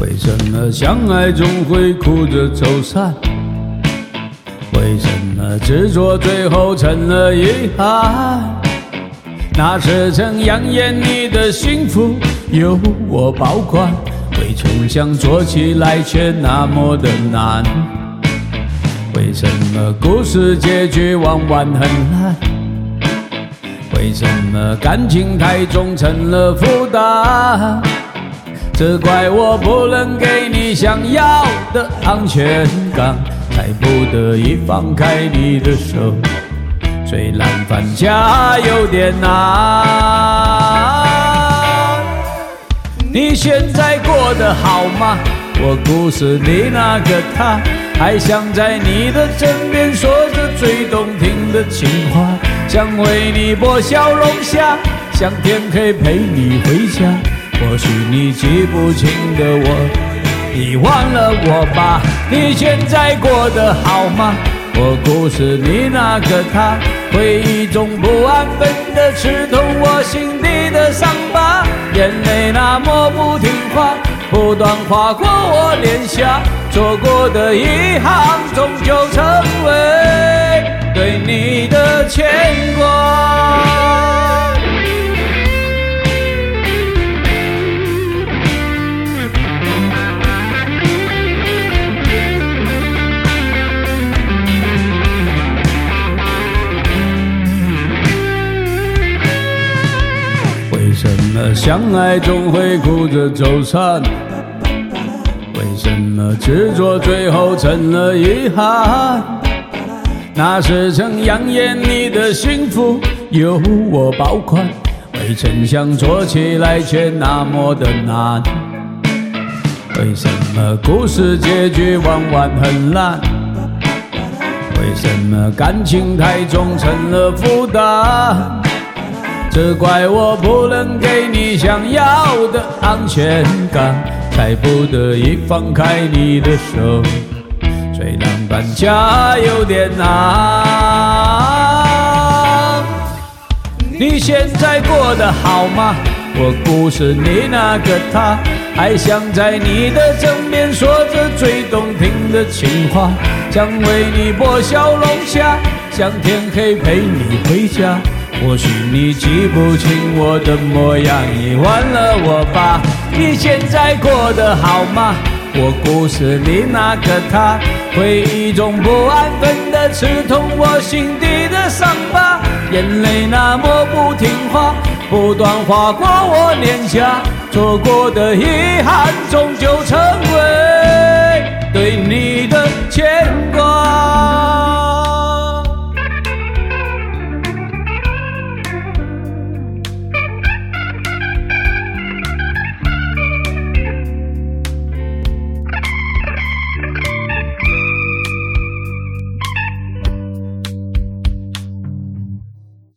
为什么相爱总会哭着走散？为什么执着最后成了遗憾？那赤诚扬言你的幸福由我保管，未曾想做起来却那么的难。为什么故事结局往往很烂？为什么感情太重成了负担？责怪我不能给你想要的安全感，才不得已放开你的手。虽然放下有点难，你现在过得好吗？我故事里那个他，还想在你的枕边说着最动听的情话，想为你播笑容下，想天黑陪你回家。或许你记不清的我，你忘了我吧？你现在过得好吗？我故事里那个他，回忆中不安分的刺痛我心底的伤疤，眼泪那么不听话，不断划过我脸颊，错过的遗憾终究成为对你的牵挂。为什么相爱总会哭着走散？为什么执着最后成了遗憾？那是曾扬言你的幸福由我保管，未曾想做起来却那么的难。为什么故事结局往往很烂？为什么感情太重成了负担？责怪我不能给你想要的安全感，才不得已放开你的手。虽然搬家有点难，你现在过得好吗？我故事里那个他，还想在你的枕边说着最动听的情话，想为你播笑容下，想天黑陪你回家。或许你记不清我的模样，你忘了我吧？你现在过得好吗？我故事里那个他，回忆中不安分的刺痛我心底的伤疤，眼泪那么不听话，不断划过我脸颊，错过的遗憾终究成为